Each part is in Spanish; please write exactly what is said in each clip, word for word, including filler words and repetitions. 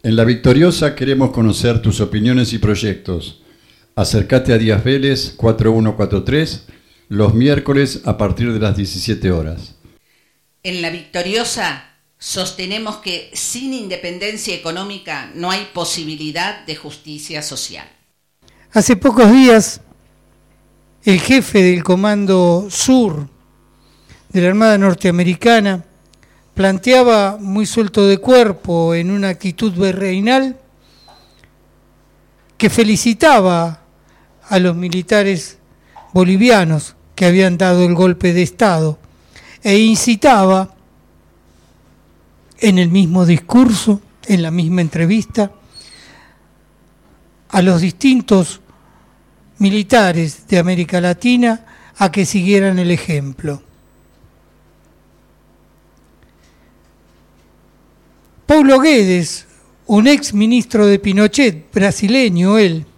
En La Victoriosa queremos conocer tus opiniones y proyectos. Acércate a Díaz Vélez cuatro uno cuatro tres los miércoles a partir de las diecisiete horas. En La Victoriosa sostenemos que sin independencia económica no hay posibilidad de justicia social. Hace pocos días, el jefe del Comando Sur de la Armada Norteamericana planteaba muy suelto de cuerpo, en una actitud virreinal, que felicitaba a los militares bolivianos que habían dado el golpe de Estado e incitaba en el mismo discurso, en la misma entrevista, a los distintos militares de América Latina a que siguieran el ejemplo. Paulo Guedes, un ex ministro de Pinochet, brasileño él,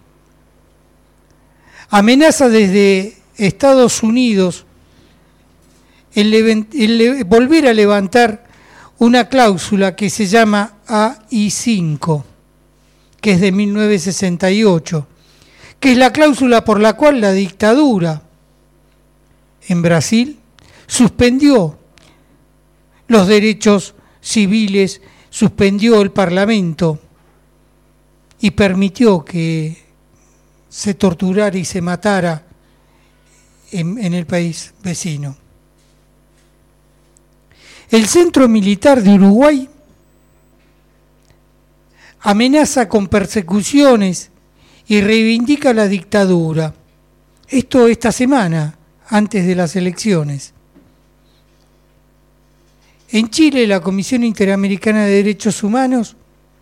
amenaza desde Estados Unidos el, el volver a levantar una cláusula que se llama A I cinco, que es de mil novecientos sesenta y ocho, que es la cláusula por la cual la dictadura en Brasil suspendió los derechos civiles, suspendió el Parlamento y permitió que se torturara y se matara en, en el país vecino. El Centro Militar de Uruguay amenaza con persecuciones y reivindica la dictadura. Esto esta semana, antes de las elecciones. En Chile, la Comisión Interamericana de Derechos Humanos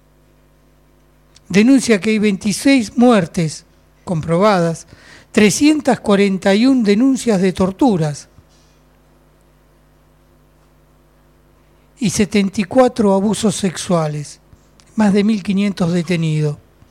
denuncia que hay veintiséis muertes comprobadas, trescientas cuarenta y una denuncias de torturas y setenta y cuatro abusos sexuales, más de mil quinientos detenidos.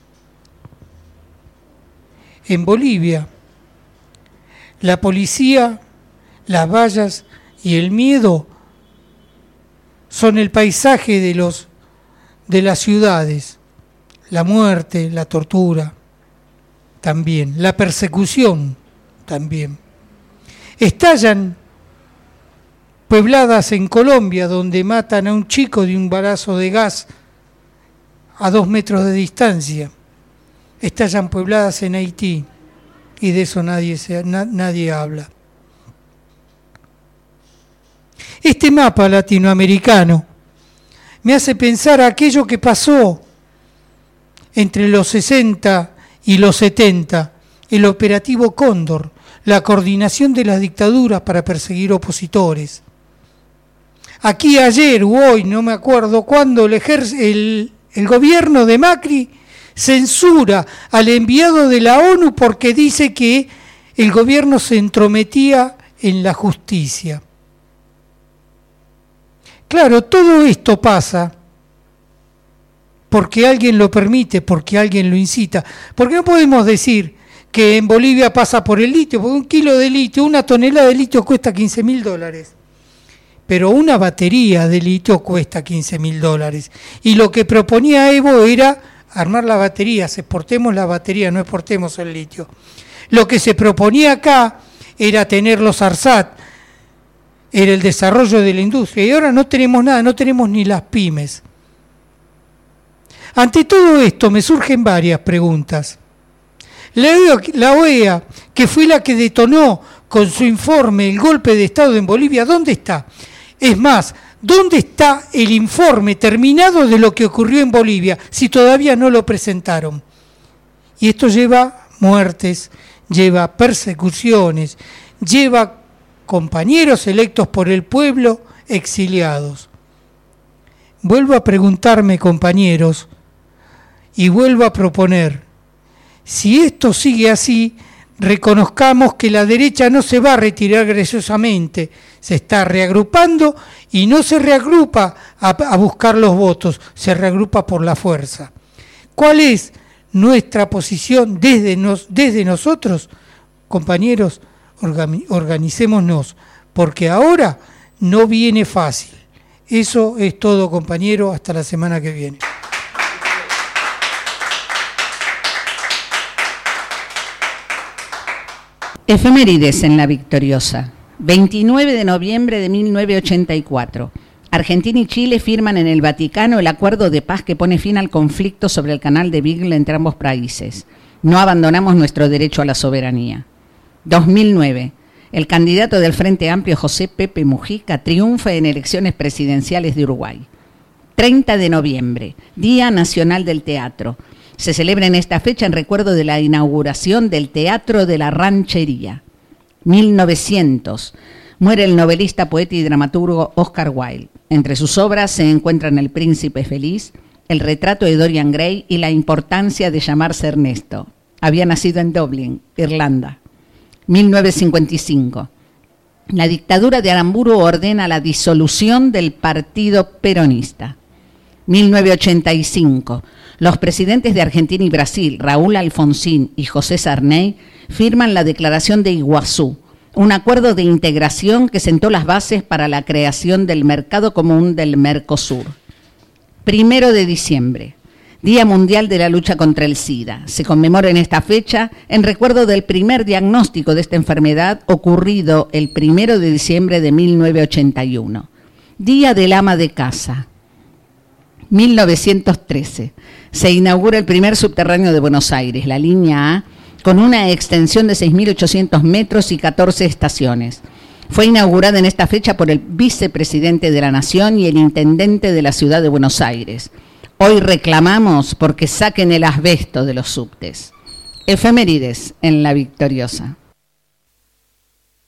En Bolivia, la policía, las vallas y el miedo son el paisaje de los de las ciudades, la muerte, la tortura, también, la persecución, también. Estallan puebladas en Colombia, donde matan a un chico de un balazo de gas a dos metros de distancia. Estallan puebladas en Haití, y de eso nadie, se, na, nadie habla. Este mapa latinoamericano me hace pensar aquello que pasó entre los sesenta y los setenta, el operativo Cóndor, la coordinación de las dictaduras para perseguir opositores. Aquí ayer o hoy, no me acuerdo cuándo, el, el, el gobierno de Macri censura al enviado de la ONU porque dice que el gobierno se entrometía en la justicia. Claro, todo esto pasa porque alguien lo permite, porque alguien lo incita. Porque no podemos decir que en Bolivia pasa por el litio, porque un kilo de litio, una tonelada de litio cuesta quince mil dólares. Pero una batería de litio cuesta quince mil dólares. Y lo que proponía Evo era armar la batería, exportemos la batería, no exportemos el litio. Lo que se proponía acá era tener los ARSAT, era el desarrollo de la industria, y ahora no tenemos nada, no tenemos ni las pymes. Ante todo esto me surgen varias preguntas. La O E A, que fue la que detonó con su informe el golpe de Estado en Bolivia, ¿dónde está? Es más, ¿dónde está el informe terminado de lo que ocurrió en Bolivia si todavía no lo presentaron? Y esto lleva muertes, lleva persecuciones, lleva compañeros electos por el pueblo exiliados. Vuelvo a preguntarme, compañeros, y vuelvo a proponer, si esto sigue así, reconozcamos que la derecha no se va a retirar graciosamente, se está reagrupando y no se reagrupa a, a buscar los votos, se reagrupa por la fuerza. ¿Cuál es nuestra posición desde, nos, desde nosotros? Compañeros, organicémonos, porque ahora no viene fácil. Eso es todo, compañero, hasta la semana que viene. Efemérides en La Victoriosa. veintinueve de noviembre de mil novecientos ochenta y cuatro. Argentina y Chile firman en el Vaticano el acuerdo de paz que pone fin al conflicto sobre el canal de Beagle entre ambos países. No abandonamos nuestro derecho a la soberanía. dos mil nueve. El candidato del Frente Amplio, José Pepe Mujica, triunfa en elecciones presidenciales de Uruguay. treinta de noviembre, Día Nacional del Teatro. Se celebra en esta fecha en recuerdo de la inauguración del Teatro de la Ranchería. mil novecientos. Muere el novelista, poeta y dramaturgo Oscar Wilde. Entre sus obras se encuentran El Príncipe Feliz, El retrato de Dorian Gray y La importancia de llamarse Ernesto. Había nacido en Dublín, Irlanda. mil novecientos cincuenta y cinco. La dictadura de Aramburu ordena la disolución del Partido Peronista. mil novecientos ochenta y cinco. Los presidentes de Argentina y Brasil, Raúl Alfonsín y José Sarney, firman la Declaración de Iguazú, un acuerdo de integración que sentó las bases para la creación del Mercado Común del Mercosur. Primero de diciembre, Día Mundial de la Lucha contra el SIDA. Se conmemora en esta fecha en recuerdo del primer diagnóstico de esta enfermedad ocurrido el primero de diciembre de mil novecientos ochenta y uno. Día del Ama de Casa. mil novecientos trece. Se inaugura el primer subterráneo de Buenos Aires, la línea A, con una extensión de seis mil ochocientos metros y catorce estaciones. Fue inaugurada en esta fecha por el vicepresidente de la Nación y el intendente de la ciudad de Buenos Aires. Hoy reclamamos porque saquen el asbesto de los subtes. Efemérides en La Victoriosa.